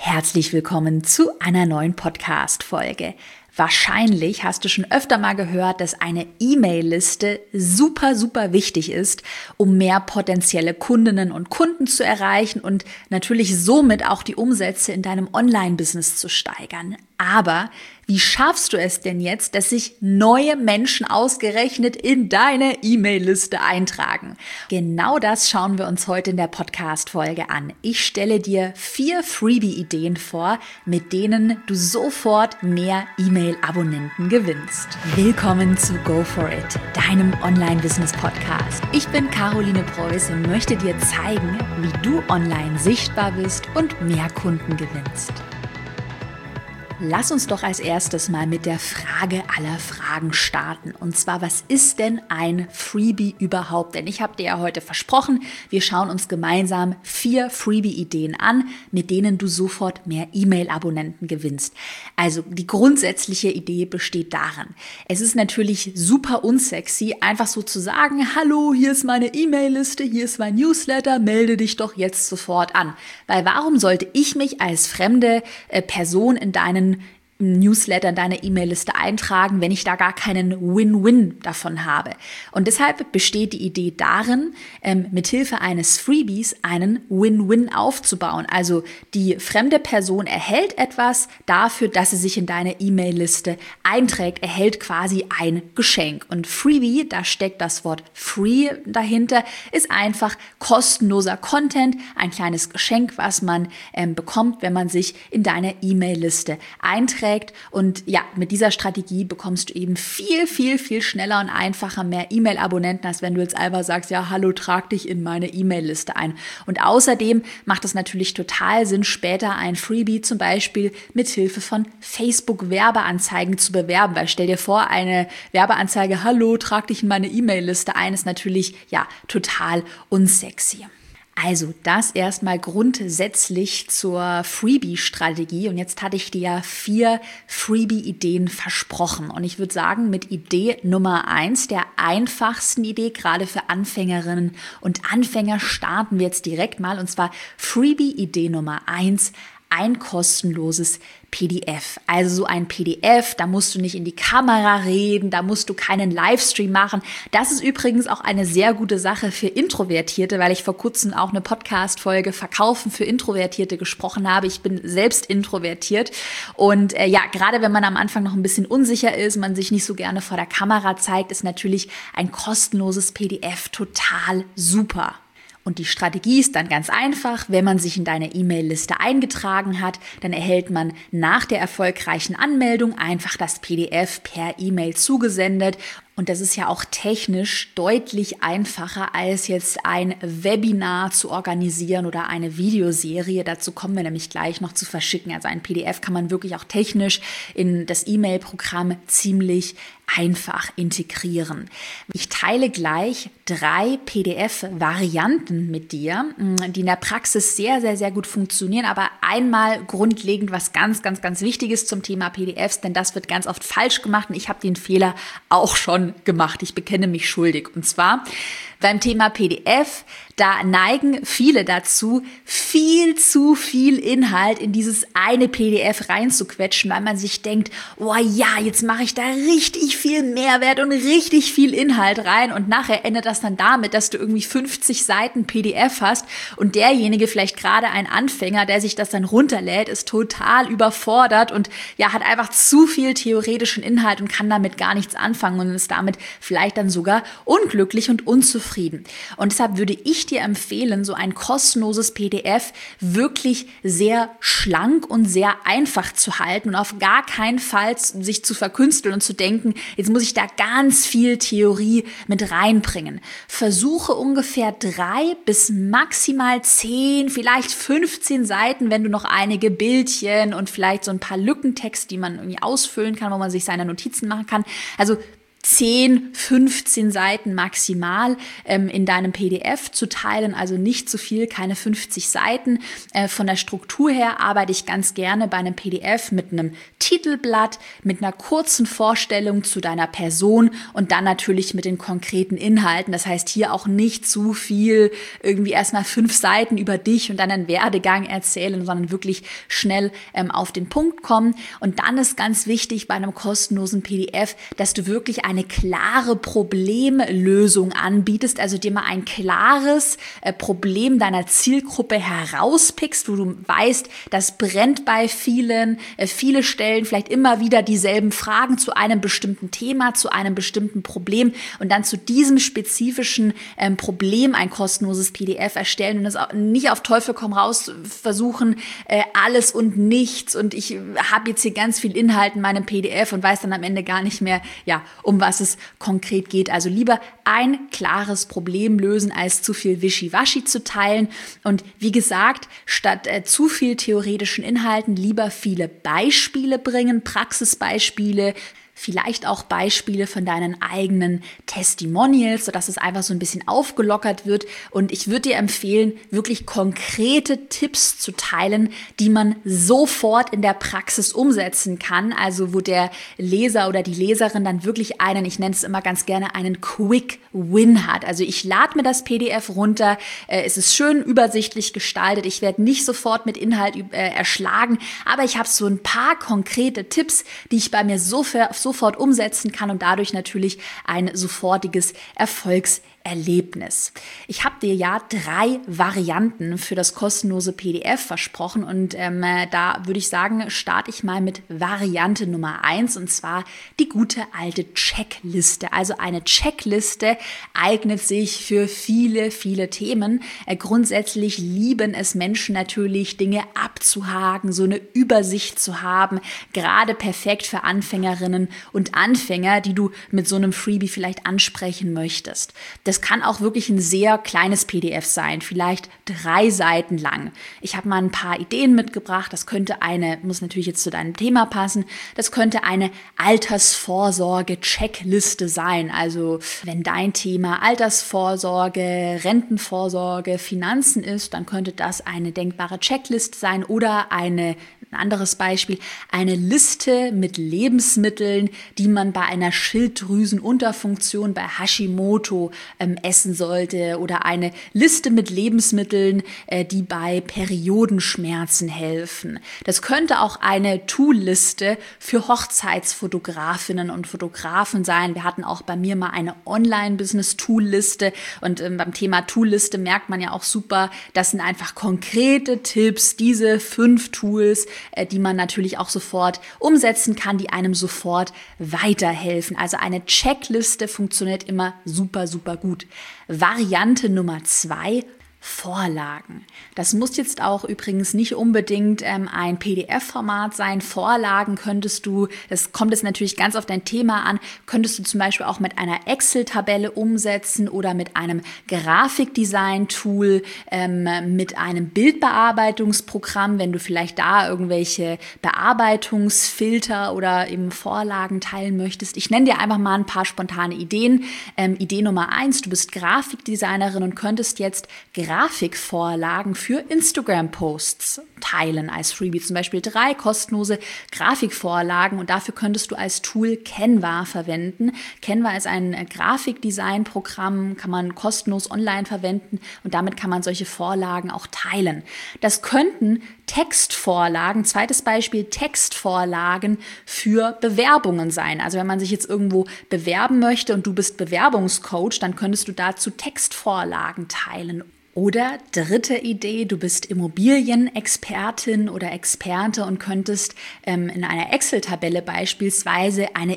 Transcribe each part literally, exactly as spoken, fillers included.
Herzlich willkommen zu einer neuen Podcast-Folge. Wahrscheinlich hast du schon öfter mal gehört, dass eine E-Mail-Liste super, super wichtig ist, um mehr potenzielle Kundinnen und Kunden zu erreichen und natürlich somit auch die Umsätze in deinem Online-Business zu steigern. Aber wie schaffst du es denn jetzt, dass sich neue Menschen ausgerechnet in deine E-Mail-Liste eintragen? Genau das schauen wir uns heute in der Podcast-Folge an. Ich stelle dir vier Freebie-Ideen vor, mit denen du sofort mehr E-Mail-Abonnenten gewinnst. Willkommen zu Go For It, deinem Online-Business-Podcast. Ich bin Caroline Preuß und möchte dir zeigen, wie du online sichtbar bist und mehr Kunden gewinnst. Lass uns doch als erstes mal mit der Frage aller Fragen starten. Und zwar, was ist denn ein Freebie überhaupt? Denn ich habe dir ja heute versprochen, wir schauen uns gemeinsam vier Freebie-Ideen an, mit denen du sofort mehr E-Mail-Abonnenten gewinnst. Also die grundsätzliche Idee besteht darin. Es ist natürlich super unsexy, einfach so zu sagen, hallo, hier ist meine E-Mail-Liste, hier ist mein Newsletter, melde dich doch jetzt sofort an. Weil warum sollte ich mich als fremde äh, Person in deinen Newsletter in deine E-Mail-Liste eintragen, wenn ich da gar keinen Win-Win davon habe. Und deshalb besteht die Idee darin, ähm, mithilfe eines Freebies einen Win-Win aufzubauen. Also die fremde Person erhält etwas dafür, dass sie sich in deine E-Mail-Liste einträgt, erhält quasi ein Geschenk. Und Freebie, da steckt das Wort Free dahinter, ist einfach kostenloser Content, ein kleines Geschenk, was man ähm, bekommt, wenn man sich in deine E-Mail-Liste einträgt. Und ja, mit dieser Strategie bekommst du eben viel, viel, viel schneller und einfacher mehr E-Mail-Abonnenten, als wenn du jetzt einfach sagst, ja, hallo, trag dich in meine E-Mail-Liste ein. Und außerdem macht es natürlich total Sinn, später ein Freebie zum Beispiel mit Hilfe von Facebook-Werbeanzeigen zu bewerben, weil stell dir vor, eine Werbeanzeige, hallo, trag dich in meine E-Mail-Liste ein, ist natürlich, ja, total unsexy. Also das erstmal grundsätzlich zur Freebie-Strategie und jetzt hatte ich dir ja vier Freebie-Ideen versprochen und ich würde sagen, mit Idee Nummer eins, der einfachsten Idee, gerade für Anfängerinnen und Anfänger, starten wir jetzt direkt mal und zwar Freebie-Idee Nummer eins, ein kostenloses P D F. Also so ein P D F, da musst du nicht in die Kamera reden, da musst du keinen Livestream machen. Das ist übrigens auch eine sehr gute Sache für Introvertierte, weil ich vor kurzem auch eine Podcast-Folge Verkaufen für Introvertierte gesprochen habe. Ich bin selbst introvertiert und äh, ja, gerade wenn man am Anfang noch ein bisschen unsicher ist, man sich nicht so gerne vor der Kamera zeigt, ist natürlich ein kostenloses P D F total super. Und die Strategie ist dann ganz einfach, wenn man sich in deine E-Mail-Liste eingetragen hat, dann erhält man nach der erfolgreichen Anmeldung einfach das P D F per E-Mail zugesendet. Und das ist ja auch technisch deutlich einfacher, als jetzt ein Webinar zu organisieren oder eine Videoserie. Dazu kommen wir nämlich gleich noch zu verschicken. Also ein P D F kann man wirklich auch technisch in das E-Mail-Programm ziemlich einfach integrieren. Ich teile gleich drei P D F-Varianten mit dir, die in der Praxis sehr, sehr, sehr gut funktionieren. Aber einmal grundlegend was ganz, ganz, ganz Wichtiges zum Thema P D Fs, denn das wird ganz oft falsch gemacht und ich habe den Fehler auch schon gemacht. Ich bekenne mich schuldig. Und zwar beim Thema P D F, da neigen viele dazu, viel zu viel Inhalt in dieses eine P D F reinzuquetschen, weil man sich denkt, oh ja, jetzt mache ich da richtig viel Mehrwert und richtig viel Inhalt rein und nachher endet das dann damit, dass du irgendwie fünfzig Seiten P D F hast und derjenige, vielleicht gerade ein Anfänger, der sich das dann runterlädt, ist total überfordert und ja, hat einfach zu viel theoretischen Inhalt und kann damit gar nichts anfangen und ist damit vielleicht dann sogar unglücklich und unzufrieden. Und deshalb würde ich dir empfehlen, so ein kostenloses P D F wirklich sehr schlank und sehr einfach zu halten und auf gar keinen Fall sich zu verkünsteln und zu denken, jetzt muss ich da ganz viel Theorie mit reinbringen. Versuche ungefähr drei bis maximal zehn, vielleicht fünfzehn Seiten, wenn du noch einige Bildchen und vielleicht so ein paar Lückentext, die man irgendwie ausfüllen kann, wo man sich seine Notizen machen kann. Also zehn, fünfzehn Seiten maximal ähm, in deinem P D F zu teilen, also nicht zu viel, keine fünfzig Seiten. Äh, von der Struktur her arbeite ich ganz gerne bei einem P D F mit einem Titelblatt, mit einer kurzen Vorstellung zu deiner Person und dann natürlich mit den konkreten Inhalten. Das heißt, hier auch nicht zu viel, irgendwie erstmal fünf Seiten über dich und dann einen Werdegang erzählen, sondern wirklich schnell ähm, auf den Punkt kommen. Und dann ist ganz wichtig bei einem kostenlosen P D F, dass du wirklich eine klare Problemlösung anbietest, also dir mal ein klares äh, Problem deiner Zielgruppe herauspickst, wo du weißt, das brennt bei vielen, äh, viele stellen vielleicht immer wieder dieselben Fragen zu einem bestimmten Thema, zu einem bestimmten Problem und dann zu diesem spezifischen ähm, Problem ein kostenloses P D F erstellen und das auch nicht auf Teufel komm raus versuchen, äh, alles und nichts und ich habe jetzt hier ganz viel Inhalt in meinem P D F und weiß dann am Ende gar nicht mehr, ja, um was es konkret geht. Also lieber ein klares Problem lösen, als zu viel Wischiwaschi zu teilen. Und wie gesagt, statt äh, zu viel theoretischen Inhalten lieber viele Beispiele bringen, Praxisbeispiele, vielleicht auch Beispiele von deinen eigenen Testimonials, sodass es einfach so ein bisschen aufgelockert wird. Und ich würde dir empfehlen, wirklich konkrete Tipps zu teilen, die man sofort in der Praxis umsetzen kann. Also wo der Leser oder die Leserin dann wirklich einen, ich nenne es immer ganz gerne, einen Quick Win hat. Also ich lade mir das P D F runter, äh, es ist schön übersichtlich gestaltet, ich werde nicht sofort mit Inhalt äh, erschlagen, aber ich habe so ein paar konkrete Tipps, die ich bei mir sofort sofort umsetzen kann und dadurch natürlich ein sofortiges Erfolgserlebnis. Ich habe dir ja drei Varianten für das kostenlose P D F versprochen und ähm, da würde ich sagen, starte ich mal mit Variante Nummer eins und zwar die gute alte Checkliste. Also eine Checkliste eignet sich für viele, viele Themen. Äh, grundsätzlich lieben es Menschen natürlich, Dinge abzuhaken, so eine Übersicht zu haben, gerade perfekt für Anfängerinnen und Anfänger, die du mit so einem Freebie vielleicht ansprechen möchtest. Das kann auch wirklich ein sehr kleines P D F sein, vielleicht drei Seiten lang. Ich habe mal ein paar Ideen mitgebracht. Das könnte eine, muss natürlich jetzt zu deinem Thema passen, das könnte eine Altersvorsorge-Checkliste sein. Also wenn dein Thema Altersvorsorge, Rentenvorsorge, Finanzen ist, dann könnte das eine denkbare Checkliste sein oder eine Ein anderes Beispiel, eine Liste mit Lebensmitteln, die man bei einer Schilddrüsenunterfunktion bei Hashimoto ähm, essen sollte oder eine Liste mit Lebensmitteln, äh, die bei Periodenschmerzen helfen. Das könnte auch eine To-Liste für Hochzeitsfotografinnen und Fotografen sein. Wir hatten auch bei mir mal eine Online-Business-To-Liste und ähm, beim Thema To-Liste merkt man ja auch super, das sind einfach konkrete Tipps, diese fünf Tools, die man natürlich auch sofort umsetzen kann, die einem sofort weiterhelfen. Also eine Checkliste funktioniert immer super, super gut. Variante Nummer zwei, Vorlagen. Das muss jetzt auch übrigens nicht unbedingt ähm, ein P D F-Format sein. Vorlagen könntest du, das kommt jetzt natürlich ganz auf dein Thema an, könntest du zum Beispiel auch mit einer Excel-Tabelle umsetzen oder mit einem Grafikdesign-Tool, ähm, mit einem Bildbearbeitungsprogramm, wenn du vielleicht da irgendwelche Bearbeitungsfilter oder eben Vorlagen teilen möchtest. Ich nenne dir einfach mal ein paar spontane Ideen. Ähm, Idee Nummer eins, du bist Grafikdesignerin und könntest jetzt Grafikvorlagen für Instagram-Posts teilen als Freebie. Zum Beispiel drei kostenlose Grafikvorlagen und dafür könntest du als Tool Canva verwenden. Canva ist ein Grafikdesign-Programm, kann man kostenlos online verwenden und damit kann man solche Vorlagen auch teilen. Das könnten Textvorlagen, zweites Beispiel, Textvorlagen für Bewerbungen sein. Also wenn man sich jetzt irgendwo bewerben möchte und du bist Bewerbungscoach, dann könntest du dazu Textvorlagen teilen. Oder dritte Idee, du bist Immobilienexpertin oder Experte und könntest ähm, in einer Excel-Tabelle beispielsweise eine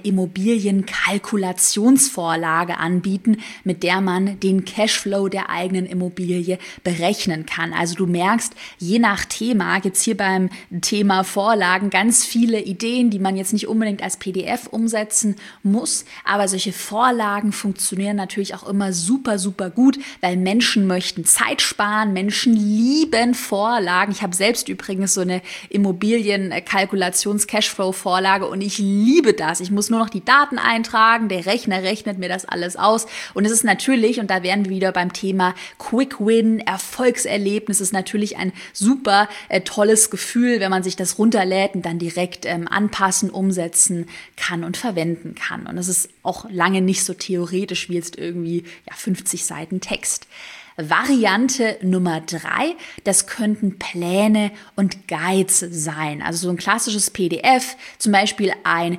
Immobilienkalkulationsvorlage anbieten, mit der man den Cashflow der eigenen Immobilie berechnen kann. Also du merkst, je nach Thema gibt es hier beim Thema Vorlagen ganz viele Ideen, die man jetzt nicht unbedingt als P D F umsetzen muss, aber solche Vorlagen funktionieren natürlich auch immer super, super gut, weil Menschen möchten Zeit Zeit sparen. Menschen lieben Vorlagen. Ich habe selbst übrigens so eine Immobilien-Kalkulations-Cashflow-Vorlage und ich liebe das. Ich muss nur noch die Daten eintragen, der Rechner rechnet mir das alles aus und es ist natürlich, und da wären wir wieder beim Thema Quick Win, Erfolgserlebnis, ist natürlich ein super äh, tolles Gefühl, wenn man sich das runterlädt und dann direkt ähm, anpassen, umsetzen kann und verwenden kann. Und es ist auch lange nicht so theoretisch wie jetzt irgendwie ja, fünfzig Seiten Text. Variante Nummer drei, das könnten Pläne und Guides sein. Also so ein klassisches P D F, zum Beispiel ein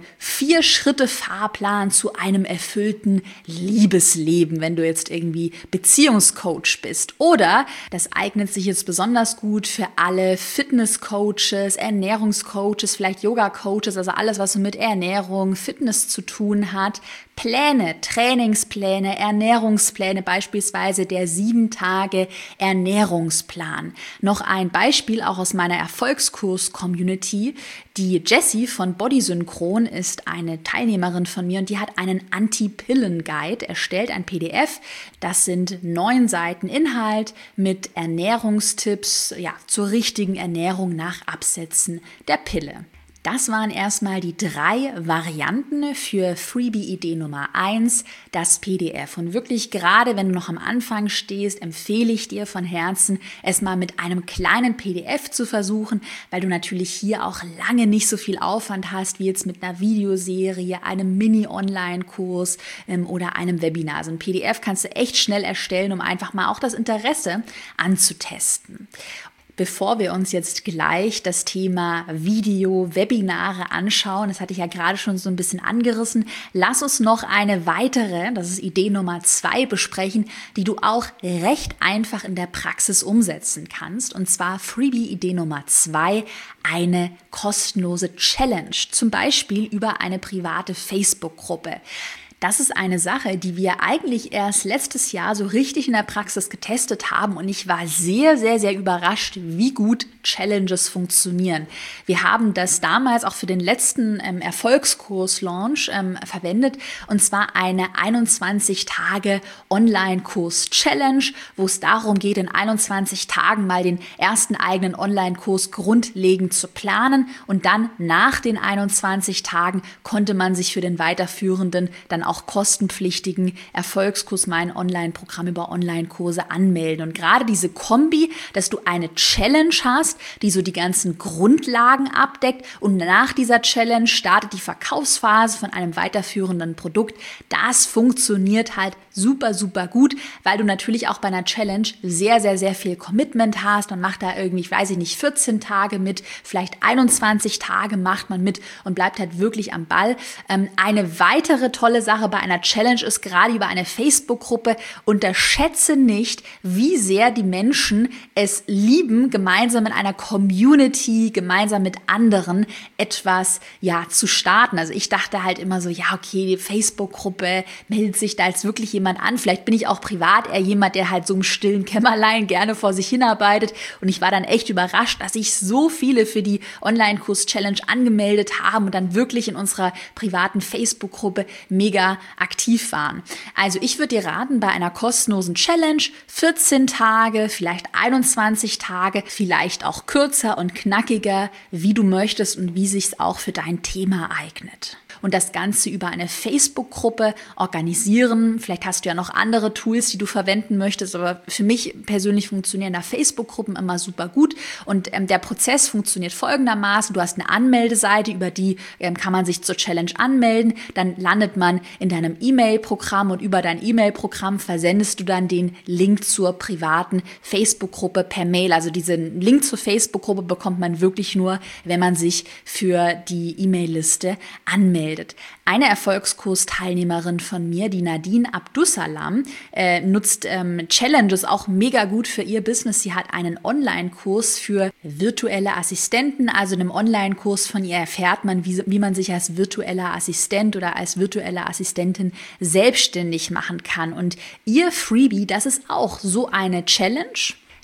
Vier-Schritte-Fahrplan zu einem erfüllten Liebesleben, wenn du jetzt irgendwie Beziehungscoach bist. Oder, das eignet sich jetzt besonders gut für alle Fitnesscoaches, Ernährungscoaches, vielleicht Yoga-Coaches, also alles, was so mit Ernährung, Fitness zu tun hat. Pläne, Trainingspläne, Ernährungspläne, beispielsweise der sieben Tage Ernährungsplan. Noch ein Beispiel auch aus meiner Erfolgskurs-Community. Die Jessie von Bodysynchron ist eine Teilnehmerin von mir und die hat einen Anti-Pillen-Guide erstellt, ein P D F. Das sind neun Seiten Inhalt mit Ernährungstipps, ja, zur richtigen Ernährung nach Absetzen der Pille. Das waren erstmal die drei Varianten für Freebie-Idee Nummer eins, das P D F. Und wirklich gerade, wenn du noch am Anfang stehst, empfehle ich dir von Herzen, es mal mit einem kleinen P D F zu versuchen, weil du natürlich hier auch lange nicht so viel Aufwand hast, wie jetzt mit einer Videoserie, einem Mini-Online-Kurs ähm, oder einem Webinar. Also ein P D F kannst du echt schnell erstellen, um einfach mal auch das Interesse anzutesten. Bevor wir uns jetzt gleich das Thema Video, Webinare anschauen, das hatte ich ja gerade schon so ein bisschen angerissen, lass uns noch eine weitere, das ist Idee Nummer zwei, besprechen, die du auch recht einfach in der Praxis umsetzen kannst. Und zwar Freebie-Idee Nummer zwei, eine kostenlose Challenge, zum Beispiel über eine private Facebook-Gruppe. Das ist eine Sache, die wir eigentlich erst letztes Jahr so richtig in der Praxis getestet haben und ich war sehr, sehr, sehr überrascht, wie gut Challenges funktionieren. Wir haben das damals auch für den letzten ähm, Erfolgskurs-Launch ähm, verwendet und zwar eine einundzwanzig Tage Online-Kurs-Challenge, wo es darum geht, in einundzwanzig Tagen mal den ersten eigenen Online-Kurs grundlegend zu planen und dann nach den einundzwanzig Tagen konnte man sich für den weiterführenden dann auch kostenpflichtigen Erfolgskurs, mein Online-Programm über Online-Kurse anmelden. Und gerade diese Kombi, dass du eine Challenge hast, die so die ganzen Grundlagen abdeckt und nach dieser Challenge startet die Verkaufsphase von einem weiterführenden Produkt, das funktioniert halt super, super gut, weil du natürlich auch bei einer Challenge sehr, sehr, sehr viel Commitment hast. Man macht da irgendwie, ich weiß nicht, vierzehn Tage mit, vielleicht einundzwanzig Tage macht man mit und bleibt halt wirklich am Ball. Ähm, eine weitere tolle Sache bei einer Challenge ist gerade über eine Facebook-Gruppe, unterschätze nicht, wie sehr die Menschen es lieben, gemeinsam in einer Community, gemeinsam mit anderen etwas ja zu starten. Also ich dachte halt immer so, ja okay, die Facebook-Gruppe meldet sich da jetzt wirklich jemand an. Vielleicht bin ich auch privat eher jemand, der halt so im stillen Kämmerlein gerne vor sich hinarbeitet und ich war dann echt überrascht, dass sich so viele für die Online-Kurs-Challenge angemeldet haben und dann wirklich in unserer privaten Facebook-Gruppe mega aktiv waren. Also ich würde dir raten, bei einer kostenlosen Challenge vierzehn Tage, vielleicht einundzwanzig Tage, vielleicht auch kürzer und knackiger, wie du möchtest und wie sich's auch für dein Thema eignet. Und das Ganze über eine Facebook-Gruppe organisieren. Vielleicht hast du ja noch andere Tools, die du verwenden möchtest, aber für mich persönlich funktionieren da Facebook-Gruppen immer super gut. Und ähm, der Prozess funktioniert folgendermaßen. Du hast eine Anmeldeseite, über die ähm, kann man sich zur Challenge anmelden. Dann landet man in deinem E-Mail-Programm und über dein E-Mail-Programm versendest du dann den Link zur privaten Facebook-Gruppe per Mail. Also diesen Link zur Facebook-Gruppe bekommt man wirklich nur, wenn man sich für die E-Mail-Liste anmeldet. Eine Erfolgskursteilnehmerin von mir, die Nadine Abdussalam, äh, nutzt ähm, Challenges auch mega gut für ihr Business. Sie hat einen Online-Kurs für virtuelle Assistenten. Also in einem Online-Kurs von ihr erfährt man, wie, wie man sich als virtueller Assistent oder als virtuelle Assistentin selbstständig machen kann. Und ihr Freebie, das ist auch so eine Challenge.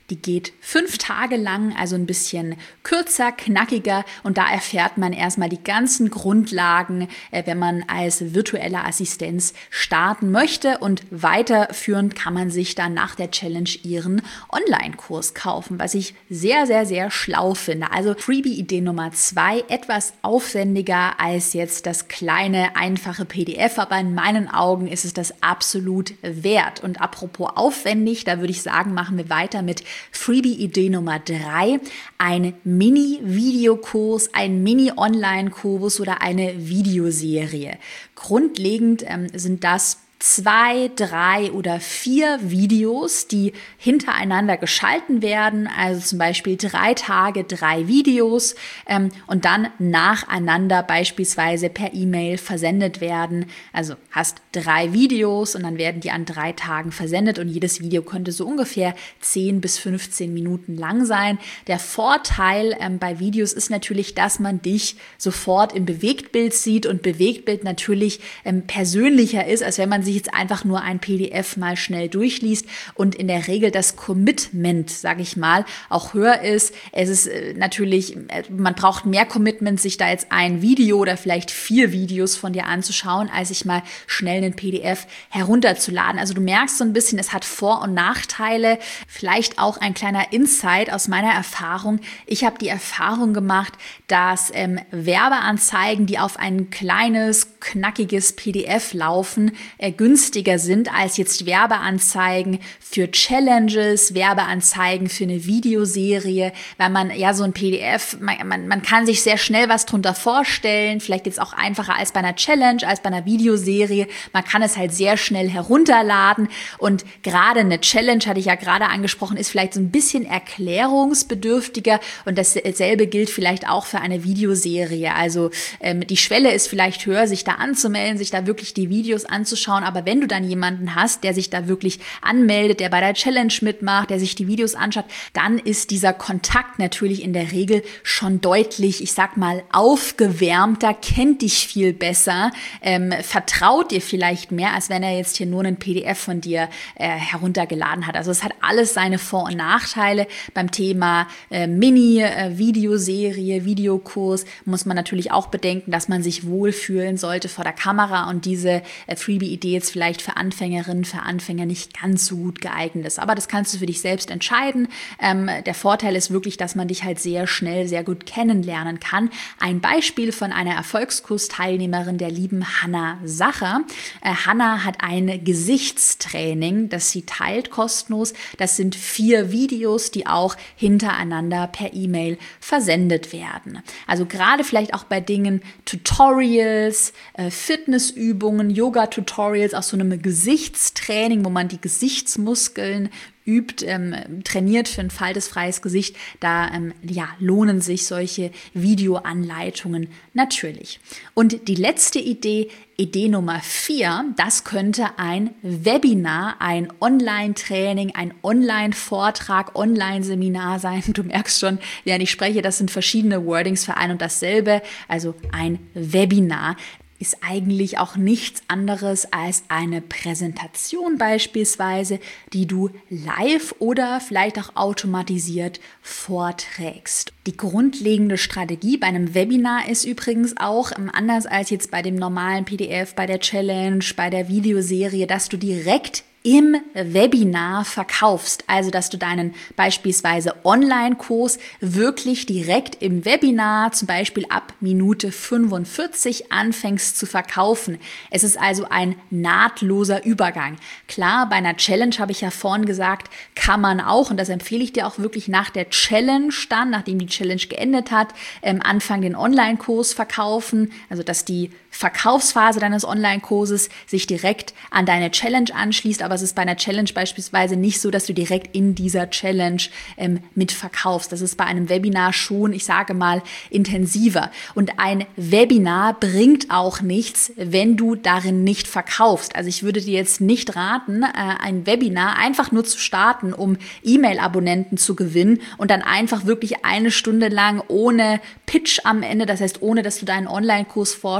Die geht fünf Tage lang, also ein bisschen kürzer, knackiger und da erfährt man erstmal die ganzen Grundlagen, äh, wenn man als virtuelle Assistenz starten möchte und weiterführend kann man sich dann nach der Challenge ihren Online-Kurs kaufen, was ich sehr, sehr, sehr schlau finde. Also Freebie-Idee Nummer zwei, etwas aufwendiger als jetzt das kleine, einfache P D F, aber in meinen Augen ist es das absolut wert. Und apropos aufwendig, da würde ich sagen, machen wir weiter mit Freebie-Idee Nummer drei, ein Mini-Videokurs, ein Mini-Online-Kurs oder eine Videoserie. Grundlegend ähm, sind das zwei, drei oder vier Videos, die hintereinander geschalten werden, also zum Beispiel drei Tage, drei Videos ähm, und dann nacheinander beispielsweise per E-Mail versendet werden. Also hast drei Videos und dann werden die an drei Tagen versendet und jedes Video könnte so ungefähr zehn bis fünfzehn Minuten lang sein. Der Vorteil ähm, bei Videos ist natürlich, dass man dich sofort im Bewegtbild sieht und Bewegtbild natürlich ähm, persönlicher ist, als wenn man sich jetzt einfach nur ein P D F mal schnell durchliest und in der Regel das Commitment, sage ich mal, auch höher ist. Es ist äh, natürlich, äh, man braucht mehr Commitment, sich da jetzt ein Video oder vielleicht vier Videos von dir anzuschauen, als sich mal schnell einen P D F herunterzuladen. Also du merkst so ein bisschen, es hat Vor- und Nachteile. Vielleicht auch ein kleiner Insight aus meiner Erfahrung. Ich habe die Erfahrung gemacht, dass ähm, Werbeanzeigen, die auf ein kleines, knackiges P D F laufen, äh, günstiger sind als jetzt Werbeanzeigen für Challenges, Werbeanzeigen für eine Videoserie, weil man ja so ein P D F, man, man, man kann sich sehr schnell was drunter vorstellen, vielleicht jetzt auch einfacher als bei einer Challenge, als bei einer Videoserie. Man kann es halt sehr schnell herunterladen und gerade eine Challenge, hatte ich ja gerade angesprochen, ist vielleicht so ein bisschen erklärungsbedürftiger und dasselbe gilt vielleicht auch für eine Videoserie. Also ähm, die Schwelle ist vielleicht höher, sich da anzumelden, sich da wirklich die Videos anzuschauen, aber wenn du dann jemanden hast, der sich da wirklich anmeldet, der bei der Challenge mitmacht, der sich die Videos anschaut, dann ist dieser Kontakt natürlich in der Regel schon deutlich, ich sag mal, aufgewärmter, kennt dich viel besser, ähm, vertraut dir vielleicht mehr, als wenn er jetzt hier nur einen P D F von dir äh, heruntergeladen hat. Also es hat alles seine Vor- und Nachteile. Beim Thema äh, Mini-Videoserie, äh, Videokurs muss man natürlich auch bedenken, dass man sich wohlfühlen sollte vor der Kamera und diese äh, Freebie-Idee jetzt vielleicht für Anfängerinnen, für Anfänger nicht ganz so gut geeignet ist. Aber das kannst du für dich selbst entscheiden. Ähm, der Vorteil ist wirklich, dass man dich halt sehr schnell, sehr gut kennenlernen kann. Ein Beispiel von einer Erfolgskursteilnehmerin, der lieben Hanna Sacher. Äh, Hanna hat ein Gesichtstraining, das sie teilt kostenlos. Das sind vier Videos, die auch hintereinander per E-Mail versendet werden. Also gerade vielleicht auch bei Dingen Tutorials, äh, Fitnessübungen, Yoga-Tutorials, auch so einem Gesichtstraining, wo man die Gesichtsmuskeln übt, ähm, trainiert für ein faltesfreies Gesicht, da ähm, ja, lohnen sich solche Videoanleitungen natürlich. Und die letzte Idee, Idee Nummer vier, das könnte ein Webinar, ein Online-Training, ein Online-Vortrag, Online-Seminar sein. Du merkst schon, während ich spreche, das sind verschiedene Wordings für ein und dasselbe, also ein Webinar. Ist eigentlich auch nichts anderes als eine Präsentation beispielsweise, die du live oder vielleicht auch automatisiert vorträgst. Die grundlegende Strategie bei einem Webinar ist übrigens auch, anders als jetzt bei dem normalen P D F, bei der Challenge, bei der Videoserie, dass du direkt im Webinar verkaufst, also dass du deinen beispielsweise Online-Kurs wirklich direkt im Webinar, zum Beispiel ab Minute fünfundvierzig, anfängst zu verkaufen. Es ist also ein nahtloser Übergang. Klar, bei einer Challenge, habe ich ja vorhin gesagt, kann man auch, und das empfehle ich dir auch wirklich nach der Challenge dann, nachdem die Challenge geendet hat, ähm, anfangen den Online-Kurs verkaufen, also dass die Verkaufsphase deines Online-Kurses sich direkt an deine Challenge anschließt, aber es ist bei einer Challenge beispielsweise nicht so, dass du direkt in dieser Challenge ähm, mitverkaufst. Das ist bei einem Webinar schon, ich sage mal, intensiver. Und ein Webinar bringt auch nichts, wenn du darin nicht verkaufst. Also ich würde dir jetzt nicht raten, äh, ein Webinar einfach nur zu starten, um E-Mail-Abonnenten zu gewinnen und dann einfach wirklich eine Stunde lang ohne Pitch am Ende, das heißt ohne, dass du deinen Online-Kurs vorstellst,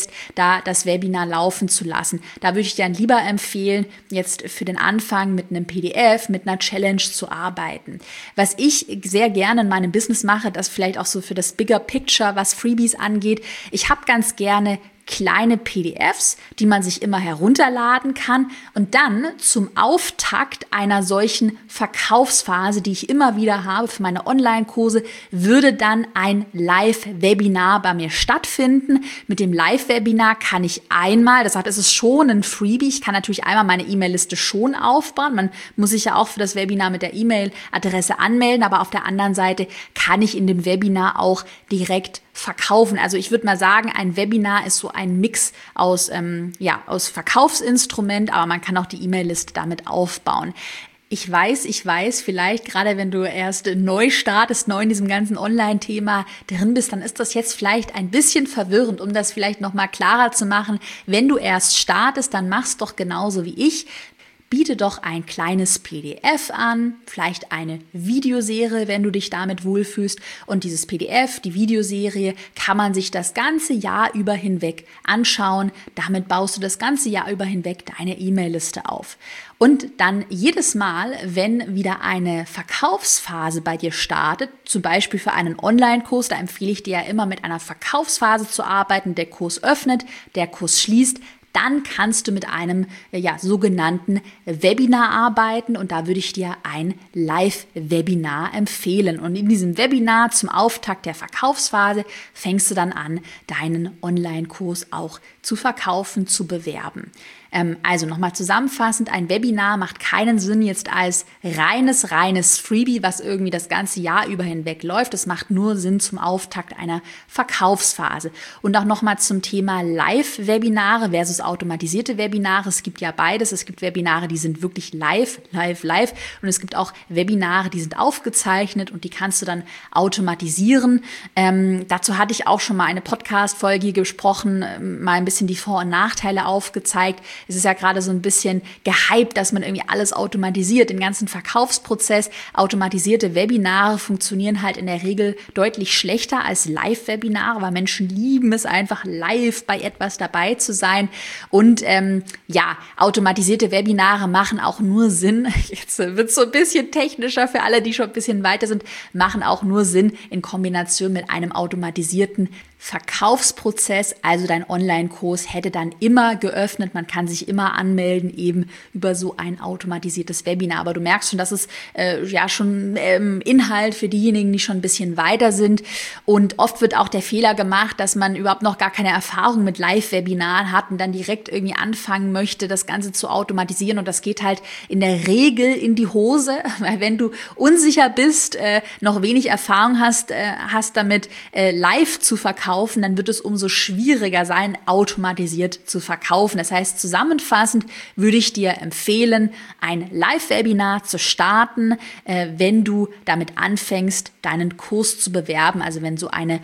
lässt, da das Webinar laufen zu lassen. Da würde ich dir dann lieber empfehlen, jetzt für den Anfang mit einem P D F, mit einer Challenge zu arbeiten. Was ich sehr gerne in meinem Business mache, das vielleicht auch so für das Bigger Picture, was Freebies angeht. Ich habe ganz gerne kleine P D Fs, die man sich immer herunterladen kann und dann zum Auftakt einer solchen Verkaufsphase, die ich immer wieder habe für meine Online-Kurse, würde dann ein Live-Webinar bei mir stattfinden. Mit dem Live-Webinar kann ich einmal, das heißt, es ist schon ein Freebie, ich kann natürlich einmal meine E-Mail-Liste schon aufbauen. Man muss sich ja auch für das Webinar mit der E-Mail-Adresse anmelden, aber auf der anderen Seite kann ich in dem Webinar auch direkt verkaufen. Also ich würde mal sagen, ein Webinar ist so ein Mix aus, ähm, ja, aus Verkaufsinstrument, aber man kann auch die E-Mail-Liste damit aufbauen. Ich weiß, ich weiß, vielleicht gerade wenn du erst neu startest, neu in diesem ganzen Online-Thema drin bist, dann ist das jetzt vielleicht ein bisschen verwirrend, um das vielleicht nochmal klarer zu machen. Wenn du erst startest, dann mach's doch genauso wie ich. Biete doch ein kleines P D F an, vielleicht eine Videoserie, wenn du dich damit wohlfühlst. Und dieses P D F, die Videoserie, kann man sich das ganze Jahr über hinweg anschauen. Damit baust du das ganze Jahr über hinweg deine E-Mail-Liste auf. Und dann jedes Mal, wenn wieder eine Verkaufsphase bei dir startet, zum Beispiel für einen Online-Kurs, da empfehle ich dir ja immer mit einer Verkaufsphase zu arbeiten. Der Kurs öffnet, der Kurs schließt. Dann kannst du mit einem ja, sogenannten Webinar arbeiten und da würde ich dir ein Live-Webinar empfehlen. Und in diesem Webinar zum Auftakt der Verkaufsphase fängst du dann an, deinen Online-Kurs auch zu verkaufen, zu bewerben. Ähm, also nochmal zusammenfassend, ein Webinar macht keinen Sinn jetzt als reines, reines Freebie, was irgendwie das ganze Jahr über hinweg läuft. Es macht nur Sinn zum Auftakt einer Verkaufsphase. Und auch nochmal zum Thema Live-Webinare versus automatisierte Webinare. Es gibt ja beides. Es gibt Webinare, die sind wirklich live, live, live. Und es gibt auch Webinare, die sind aufgezeichnet und die kannst du dann automatisieren. Ähm, dazu hatte ich auch schon mal eine Podcast-Folge gesprochen, ähm, mal ein bisschen die Vor- und Nachteile aufgezeigt. Es ist ja gerade so ein bisschen gehypt, dass man irgendwie alles automatisiert, den ganzen Verkaufsprozess. Automatisierte Webinare funktionieren halt in der Regel deutlich schlechter als Live-Webinare, weil Menschen lieben es einfach, live bei etwas dabei zu sein. Und ähm, ja, automatisierte Webinare machen auch nur Sinn, jetzt wird es so ein bisschen technischer für alle, die schon ein bisschen weiter sind, machen auch nur Sinn in Kombination mit einem automatisierten Verkaufsprozess, also dein Online-Kurs hätte dann immer geöffnet, man kann sich immer anmelden, eben über so ein automatisiertes Webinar. Aber du merkst schon, das ist äh, ja schon ähm, Inhalt für diejenigen, die schon ein bisschen weiter sind. Und oft wird auch der Fehler gemacht, dass man überhaupt noch gar keine Erfahrung mit Live-Webinaren hat und dann direkt irgendwie anfangen möchte, das Ganze zu automatisieren. Und das geht halt in der Regel in die Hose, weil wenn du unsicher bist, äh, noch wenig Erfahrung hast, äh, hast damit äh, live zu verkaufen, dann wird es umso schwieriger sein, automatisiert zu verkaufen. Das heißt, zusammenfassend würde ich dir empfehlen, ein Live-Webinar zu starten, äh, wenn du damit anfängst, deinen Kurs zu bewerben, also wenn so eine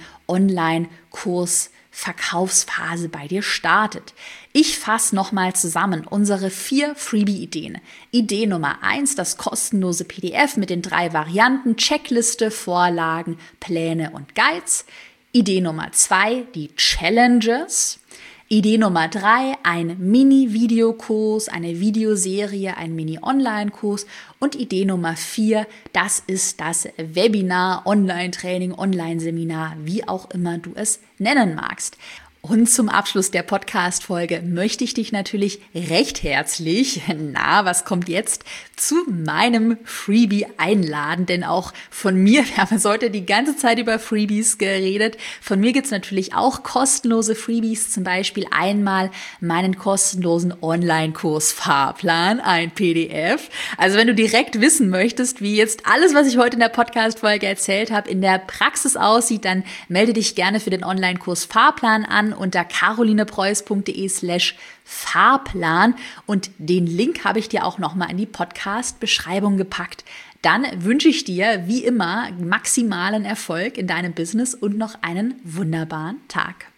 Online-Kurs-Verkaufsphase bei dir startet. Ich fasse nochmal zusammen unsere vier Freebie-Ideen. Idee Nummer eins, das kostenlose P D F mit den drei Varianten, Checkliste, Vorlagen, Pläne und Guides. Idee Nummer zwei, die Challenges. Idee Nummer drei, ein Mini-Videokurs, eine Videoserie, ein Mini-Online-Kurs. Und Idee Nummer vier, das ist das Webinar, Online-Training, Online-Seminar, wie auch immer du es nennen magst. Und zum Abschluss der Podcast-Folge möchte ich dich natürlich recht herzlich, na, was kommt jetzt, zu meinem Freebie einladen. Denn auch von mir, wir haben heute die ganze Zeit über Freebies geredet, von mir gibt's natürlich auch kostenlose Freebies, zum Beispiel einmal meinen kostenlosen Online-Kurs-Fahrplan, ein P D F. Also wenn du direkt wissen möchtest, wie jetzt alles, was ich heute in der Podcast-Folge erzählt habe, in der Praxis aussieht, dann melde dich gerne für den Online-Kurs-Fahrplan an unter carolinepreuß.de slash Fahrplan und den Link habe ich dir auch nochmal in die Podcast-Beschreibung gepackt. Dann wünsche ich dir wie immer maximalen Erfolg in deinem Business und noch einen wunderbaren Tag.